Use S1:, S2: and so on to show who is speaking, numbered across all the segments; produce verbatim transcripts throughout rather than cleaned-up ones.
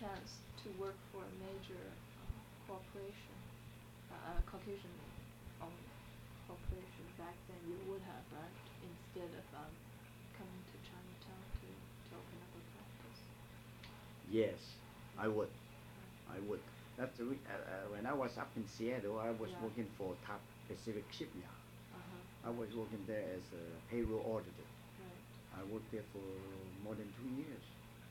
S1: chance to work for a major uh, corporation, uh, a Caucasian-owned corporation back then, you would have, right? Instead of um, coming to Chinatown to, to open up a practice.
S2: Yes, I would.
S1: Right.
S2: I would. That's the re- uh, uh, when I was up in Seattle, I was
S1: Yeah.
S2: working for Top Pacific Shipyard.
S1: Uh-huh.
S2: I was working there as a payroll auditor.
S1: Right.
S2: I worked there for more than two years.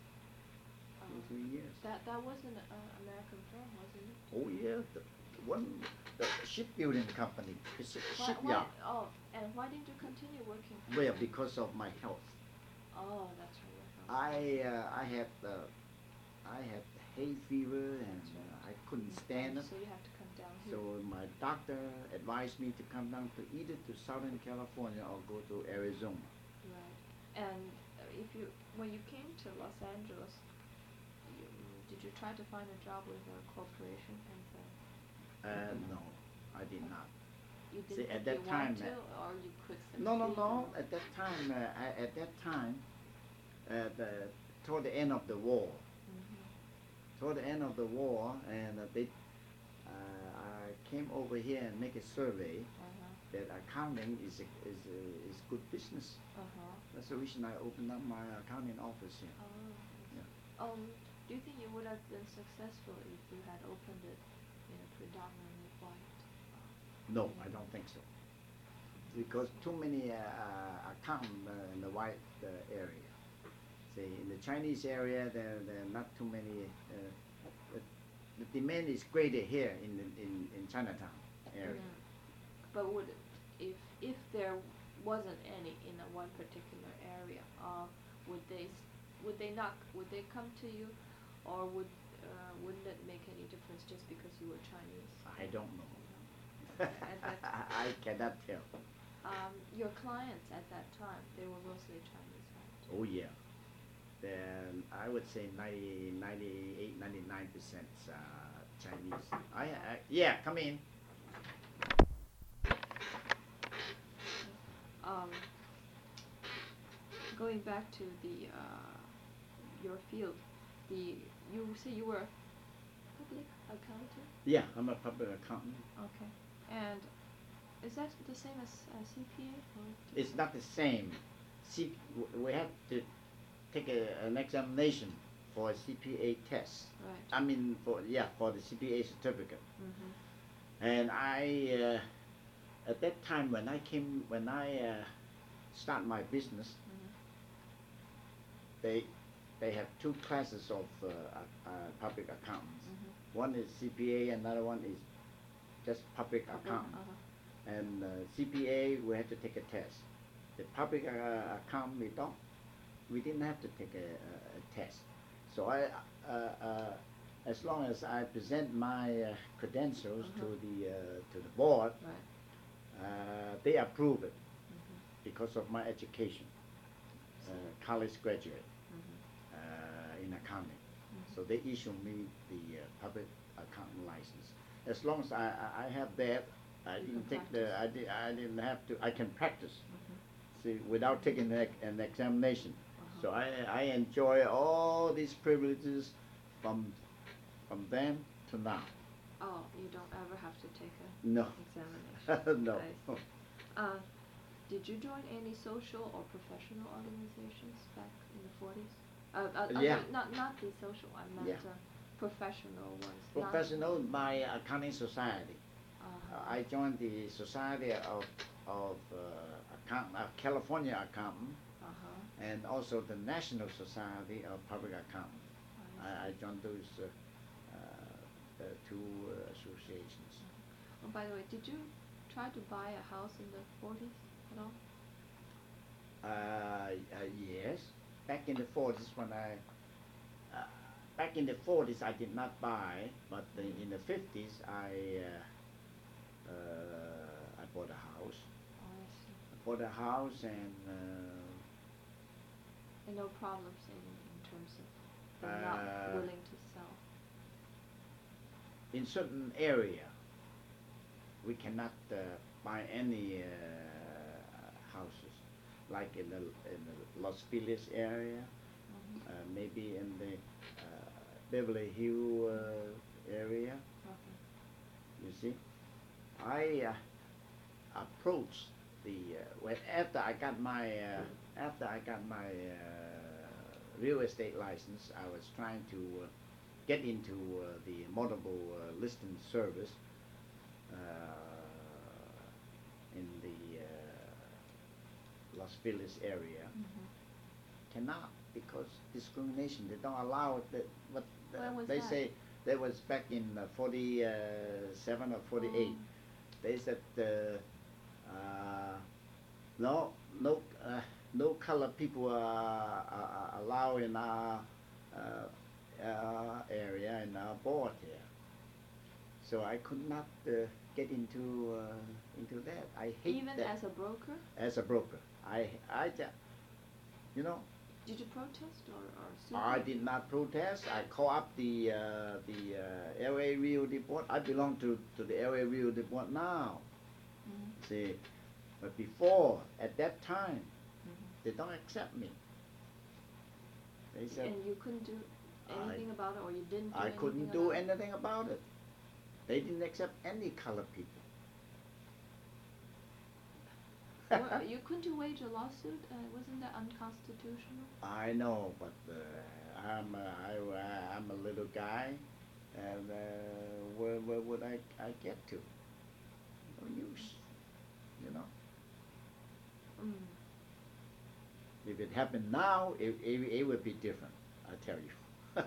S2: Two or
S1: Um,
S2: three years.
S1: that that wasn't an American firm, wasn't it?
S2: Oh yeah, the one the shipbuilding company, Pacific
S1: Why, why,
S2: Shipyard.
S1: oh, and why didn't you continue working for
S2: Well,
S1: them?
S2: because of my health.
S1: Oh, that's right. Your health.
S2: I uh, I had uh, I had hay fever and
S1: That's right.
S2: uh, I couldn't
S1: Mm.
S2: stand
S1: Oh,
S2: it.
S1: so you have to come down here.
S2: So my doctor advised me to come down to either to Southern California or go to Arizona.
S1: Right. And uh, if you, when you came to Los Angeles, you, did you try to find a job with a corporation and then?
S2: Uh, no, I did not.
S1: You
S2: See,
S1: didn't
S2: at
S1: think
S2: that
S1: you
S2: time,
S1: want to,
S2: uh,
S1: or you could succeed?
S2: No, no, no.
S1: or-
S2: At that time, uh, I, at that time, uh, the, toward the end of the war,
S1: Mhm.
S2: toward the end of the war, and uh, they, uh, I came over here and make a survey
S1: Uh-huh.
S2: that accounting is a, is a, is good business.
S1: Uh-huh.
S2: That's the reason I opened up my accounting office here.
S1: Oh. I see.
S2: Yeah.
S1: Um, do you think you would have been successful if you had opened it in a predominantly white?
S2: No, I don't think so. Because too many uh, uh, account uh, in the white uh, area. See, in the Chinese area, there there are not too many. Uh, the, the demand is greater here in the, in in Chinatown area.
S1: Mm. But would, if if there wasn't any in a one particular area, uh, would they s- would they not would they come to you, or would uh, wouldn't it make any difference just because you were Chinese?
S2: I don't know.
S1: At that-
S2: I cannot tell.
S1: Um, your clients at that time, they were mostly Chinese, right?
S2: Oh yeah. Then I would say ninety, ninety-eight, ninety-nine percent uh, Chinese. I, I yeah, come in.
S1: Um, going back to the uh, your field, the you say you were a public accountant.
S2: Yeah, I'm a public accountant.
S1: Okay, and is that the same as uh, C P A? Or do-
S2: It's not the same. C, w- we have to take a, an examination for a C P A test.
S1: Right.
S2: I mean, for yeah, for the C P A certificate.
S1: Mm-hmm.
S2: And I, uh, at that time when I came, when I uh, start my business,
S1: Mm-hmm.
S2: they they have two classes of uh, uh, public accountants.
S1: Mm-hmm.
S2: One is C P A, another one is just public
S1: Public,
S2: accountant.
S1: uh-huh.
S2: And uh, C P A, we had to take a test. The public uh, account, we don't, we didn't have to take a, a, a test. So I, uh, uh, as long as I present my uh, credentials
S1: Uh-huh.
S2: to the uh, to the board,
S1: Right.
S2: uh, they approve it
S1: Mm-hmm.
S2: because of my education, uh, college graduate
S1: Mm-hmm.
S2: uh, in accounting.
S1: Mhm.
S2: So they issue me the uh, public accountant license. As long as I, I, I have that, I
S1: You
S2: didn't
S1: can
S2: take the, I,
S1: practice.
S2: di- I didn't have to, I can practice,
S1: Mm-hmm.
S2: see, without taking an, ex- an examination.
S1: Uh-huh.
S2: So I, I enjoy all these privileges from, from then to now.
S1: Oh, you don't ever have to take a
S2: No.
S1: examination.
S2: No.
S1: I see. Uh, did you join any social or professional organizations back in the forties? Uh, uh, uh,
S2: Yeah.
S1: Not not the social. I meant
S2: Yeah.
S1: uh, professional ones. not-
S2: Professional by accounting society.
S1: Uh-huh.
S2: Uh, I joined the Society of, of uh, account, uh, California Accountant,
S1: Uh-huh.
S2: and also the National Society of Public Accountant.
S1: I
S2: I, I
S1: see.
S2: joined those uh, uh, the two uh, associations.
S1: Oh, by the way, did you try to buy a house in the forties at all?
S2: Uh, uh, yes, back in the forties when I, uh, back in the forties I did not buy, but the, in the fifties I, uh, uh, I bought a house.
S1: Oh, I see.
S2: I bought a house and uh,
S1: And no problems in, in terms of them
S2: Uh,
S1: not willing to sell.
S2: in certain area we cannot uh, buy any uh, houses, like in the in the Los Feliz area,
S1: Mhm.
S2: uh, maybe in the uh, Beverly Hill uh, area.
S1: Okay.
S2: You see, I uh, approached the uh, when after I got my uh, after I got my uh, real estate license, I was trying to uh, get into uh, the multiple uh, listing service uh, in the uh, Las Feliz area.
S1: Mhm.
S2: Cannot because discrimination. They don't allow it. That what uh,
S1: When was
S2: they
S1: that?
S2: say. That was back in uh, forty-seven or forty-eight.
S1: Oh.
S2: They said uh, uh, no, no, uh, no color people are, are, are allowed in our uh, uh, area in our board here. So I could not uh, get into uh, into that. I hate
S1: Even
S2: that.
S1: as a broker?
S2: As a broker, I I ju- you know.
S1: Did you protest or, or sue?
S2: I
S1: them?
S2: did not protest. I call up the uh, the uh, L A Rio Depot. I belong to, to the L A Rio Depot now.
S1: Mhm.
S2: See, but before at that time,
S1: Mhm.
S2: they don't accept me. They said
S1: And you couldn't do
S2: I-
S1: anything about it, or you didn't do
S2: I
S1: anything
S2: couldn't do
S1: about it?
S2: anything about it. They didn't accept any colored people.
S1: Well, you couldn't you wage a lawsuit? Uh, wasn't that unconstitutional?
S2: I know, but uh, I'm a, I, I- I'm a little guy, and uh, where, where would I, I get to? No use, you know.
S1: Mm.
S2: If it happened now, it, it, it would be different, I tell you.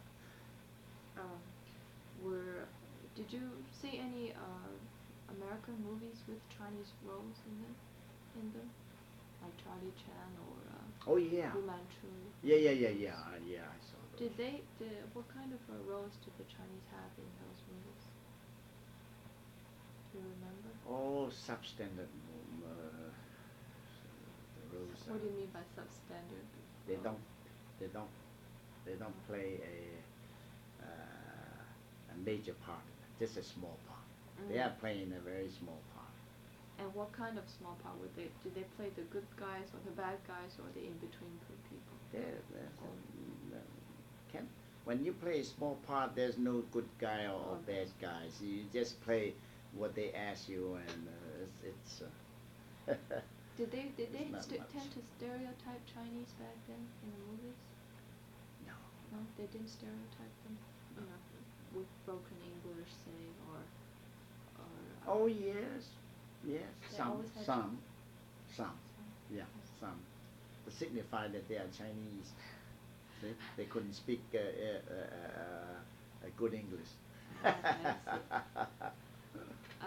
S1: Um, were did you see any uh, American movies with Chinese roles in them? In them, like Charlie Chan or uh,
S2: Oh yeah,
S1: Fu Manchu?
S2: yeah, yeah, yeah, yeah, uh, yeah. I saw those.
S1: Did they? Did, what kind of uh, roles did the Chinese have in those movies? Do you remember?
S2: Oh, substandard. Um, uh, the roles.
S1: What do
S2: uh,
S1: you mean by substandard?
S2: They
S1: role?
S2: don't. They don't. They don't play a uh, a major part. Just a small part. They
S1: Mm.
S2: are playing a very small part.
S1: And what kind of small part would they? Did they play the good guys or the bad guys or the in between people?
S2: There, there's a, uh, can when you play a small part, there's no good guy or, or
S1: Okay.
S2: bad guys. You just play what they ask you, and uh, it's. it's uh,
S1: Did they? Did
S2: It's
S1: they
S2: not
S1: st-
S2: much.
S1: tend to stereotype Chinese back then in the movies?
S2: No.
S1: No, they didn't stereotype them. You know, with broken English, say, or or. uh,
S2: Oh yes, yes.
S1: They
S2: Some,
S1: always had
S2: some, some.
S1: some-
S2: Yeah, some. To signify that they are Chinese. See? They couldn't speak uh, uh, uh, uh, good English.
S1: Okay, I see. Uh,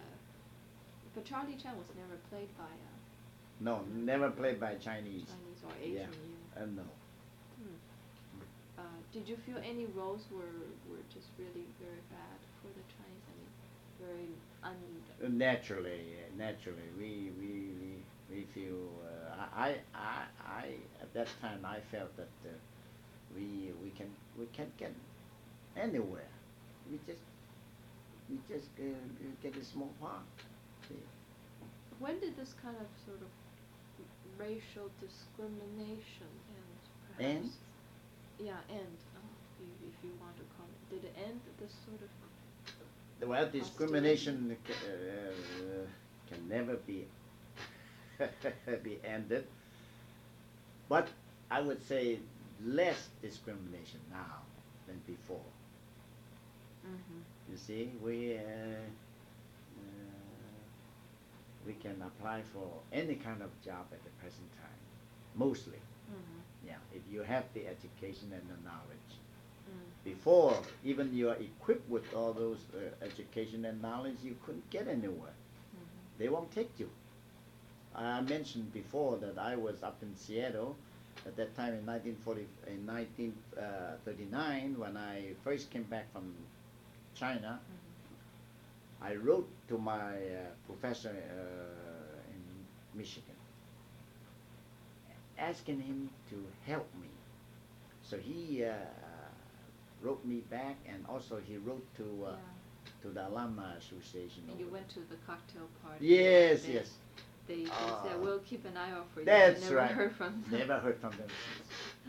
S1: but Charlie Chan was never played by a
S2: No, never played by Chinese.
S1: Chinese or
S2: Yeah.
S1: Asian even.
S2: Uh, no.
S1: Hmm. Uh, did you feel any roles were, were just really very bad for the Chinese? I mean, very un.
S2: Uh, Naturally, uh, naturally, we we we, we feel. Uh, I, I I at that time I felt that uh, we we can we can't get anywhere. We just we just uh, get a small part. See?
S1: When did this kind of sort of racial discrimination end? Perhaps?
S2: End?
S1: Yeah, end. Uh, if, if you want to call it, did it end this sort of?
S2: Well, discrimination ca- uh, can never be be ended, but I would say less discrimination now than before.
S1: Mm-hmm.
S2: You see, we uh, uh, we can apply for any kind of job at the present time, mostly.
S1: Mm-hmm.
S2: Yeah, if you have the education and the knowledge.
S1: Mm.
S2: Before, even you are equipped with all those uh, education and knowledge, you couldn't get anywhere.
S1: Mm-hmm.
S2: They won't take you. I mentioned before that I was up in Seattle at that time in nineteen forty, in nineteen thirty-nine, when I first came back from China.
S1: Mm-hmm.
S2: I wrote to my uh, professor uh, in Michigan, asking him to help me. So he uh, wrote me back, and also he wrote to uh,
S1: Yeah.
S2: to the Alumni Association.
S1: And you
S2: over
S1: went to the cocktail party.
S2: Yes,
S1: They-
S2: yes.
S1: They, they
S2: Uh,
S1: said, we'll keep an eye out for you.
S2: That's
S1: I never
S2: right.
S1: heard from them.
S2: Never heard from them since.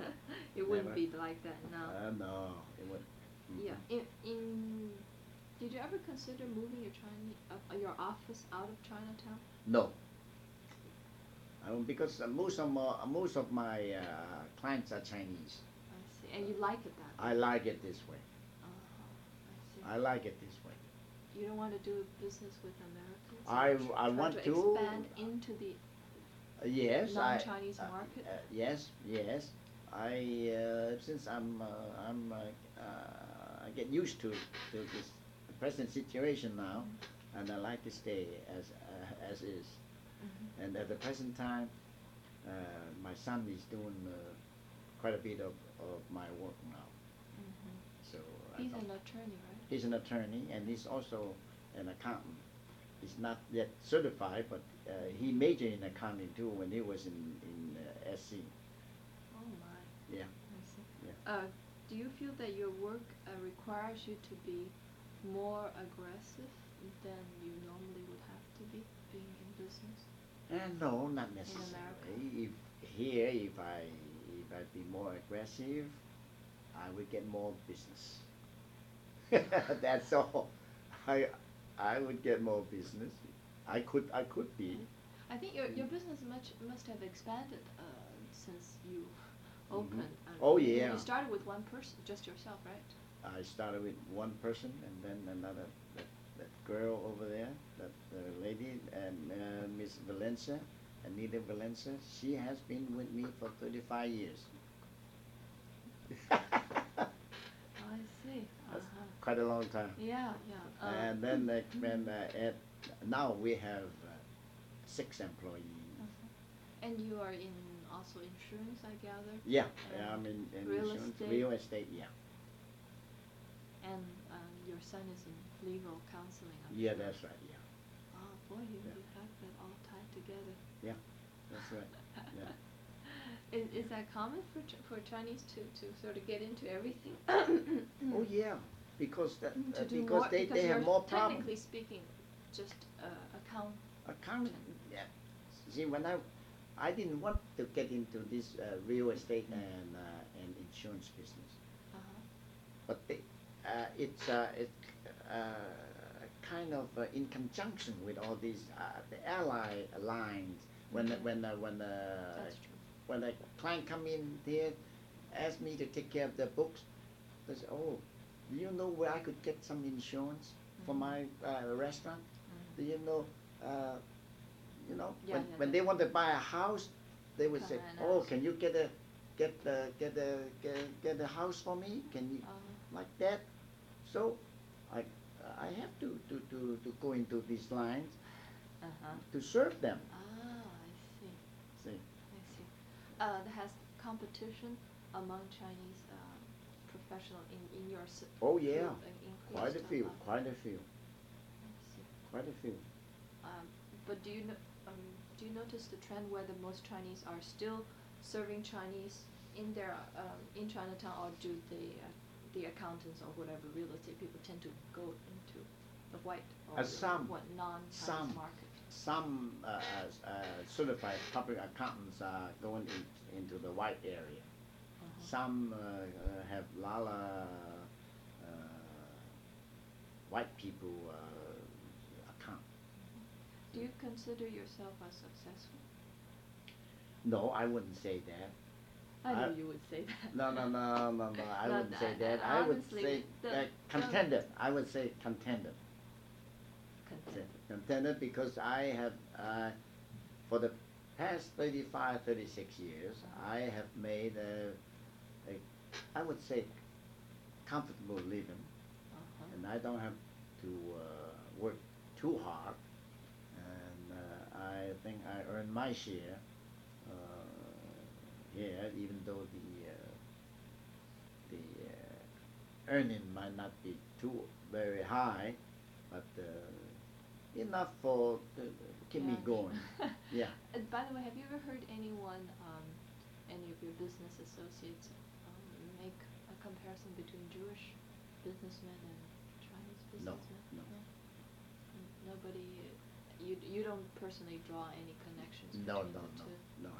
S1: It wouldn't
S2: Never.
S1: be like that now.
S2: Uh, no, it would.
S1: Yeah.
S2: Mhm.
S1: In in did you ever consider moving your Chinese uh, your office out of Chinatown?
S2: No, um, because uh, most of my, most of my uh, clients are Chinese.
S1: I see. And you like it that way?
S2: I like it this way.
S1: Uh-huh. I
S2: I
S1: see.
S2: like it this way.
S1: You don't want to do business with Americans?
S2: I
S1: or
S2: w-
S1: tr-
S2: I
S1: try
S2: want
S1: to
S2: to-
S1: expand into the
S2: Uh, yes, I.
S1: non-Chinese
S2: uh,
S1: market?
S2: Uh, yes, yes. I uh, since I'm uh, I'm uh, uh, I get used to to this present situation now,
S1: Mhm.
S2: and I like to stay as uh, as is.
S1: Mhm.
S2: And at the present time, uh, my son is doing uh, quite a bit of, of my work now.
S1: Mhm.
S2: So I
S1: He's
S2: thought-
S1: an attorney, right?
S2: he's an attorney and he's also an accountant. He's not yet certified, but uh, he majored in accounting too when he was in in uh, S C.
S1: Oh my.
S2: Yeah,
S1: I see.
S2: yeah.
S1: Uh, do you feel that your work uh, requires you to be more aggressive than you normally would have to be being in business?
S2: And no, not
S1: America?
S2: necessarily. If here, if I if I be more aggressive, I would get more business. That's all. I I would get more business. I could I could be.
S1: I think your your
S2: Mm.
S1: business much must have expanded uh, since you
S2: Mhm.
S1: opened. I
S2: Oh,
S1: mean,
S2: yeah.
S1: You started with one person, just yourself, right?
S2: I started with one person and then another that, that girl over there, that uh, lady, and uh, Miss Valencia, Anita Valencia. She has been with me for thirty-five years.
S1: I see.
S2: That's
S1: Uh-huh.
S2: quite a long time.
S1: Yeah, yeah. Uh,
S2: And then uh, when uh, at now we have uh, six employees.
S1: uh-huh. And you are in also insurance, I gather.
S2: Yeah, yeah,
S1: and
S2: I'm in, in
S1: real
S2: insurance,
S1: estate.
S2: real estate. Yeah,
S1: And um, your son is in legal counseling. I'm
S2: yeah,
S1: sure.
S2: that's right. Yeah,
S1: Oh boy, you,
S2: Yeah.
S1: you have that all tied together.
S2: yeah, that's right. Yeah.
S1: Is, is that common for Ch- for Chinese to, to sort of get into everything?
S2: Oh yeah, because that,
S1: To
S2: uh,
S1: do
S2: because
S1: more,
S2: they,
S1: because
S2: they have
S1: you're
S2: more problems.
S1: technically speaking, just uh, account.
S2: Accounting, yeah. See, when I, I didn't want to get into this uh, real estate and uh, and insurance business,
S1: Uh-huh.
S2: but they, uh, it's uh, it uh, kind of uh, in conjunction with all these uh, the ally lines. When
S1: Mhm.
S2: when uh, when uh,
S1: That's true.
S2: when a client come in here, ask me to take care of their books, they say, oh, do you know where I could get some insurance for
S1: Mhm.
S2: my uh, restaurant?
S1: Mhm.
S2: Do you know, uh, you know,
S1: Yeah,
S2: when,
S1: yeah,
S2: when
S1: yeah.
S2: they want to buy a house, they would say,
S1: Come and
S2: oh,
S1: ask.
S2: can you get a, get a, get a, get, get a house for me? Can you,
S1: Uh-huh.
S2: like that? So, I, I have to, to, to, to go into these lines
S1: Uh-huh.
S2: to serve them.
S1: Ah, I see.
S2: See,
S1: I see. Uh, has competition among Chinese uh, professional in, in your s-
S2: oh yeah,
S1: field uh, increased
S2: quite a few,
S1: lot?
S2: quite a few,
S1: I see.
S2: quite a few.
S1: Um, but do you no, um, do you notice the trend where the most Chinese are still serving Chinese in their um, in Chinatown, or do the uh, the accountants or whatever real estate people tend to go into the white or
S2: Uh,
S1: the-
S2: some,
S1: what non-Chinese
S2: some,
S1: market?
S2: some uh, uh, uh, certified public accountants are going in, into the white area.
S1: Uh-huh.
S2: Some uh, uh, have a lot of uh, white people uh, account.
S1: Do you consider yourself as successful?
S2: No, I wouldn't say that.
S1: I know
S2: I-
S1: you would say that.
S2: No, no, no, no, no. I
S1: No,
S2: wouldn't say
S1: uh,
S2: that.
S1: uh,
S2: I would
S1: honestly,
S2: say
S1: the-
S2: uh,
S1: the-
S2: contender. I would say contender.
S1: Content.
S2: Contender because I have, uh, for the past thirty-five, thirty-six years,
S1: Uh-huh.
S2: I have made a, a, I would say, comfortable living,
S1: Uh-huh.
S2: and I don't have to uh, work too hard, and uh, I think I earn my share uh, here, even though the uh, the uh, earning might not be too very high, but uh, enough for to keep me
S1: Yeah.
S2: going. Yeah.
S1: And by the way, have you ever heard anyone, um, any of your business associates, um, make a comparison between Jewish businessmen and Chinese
S2: No,
S1: businessmen?
S2: no.
S1: N- Nobody. uh, You you don't personally draw any connections
S2: No,
S1: between
S2: no,
S1: the
S2: no,
S1: two.
S2: no. I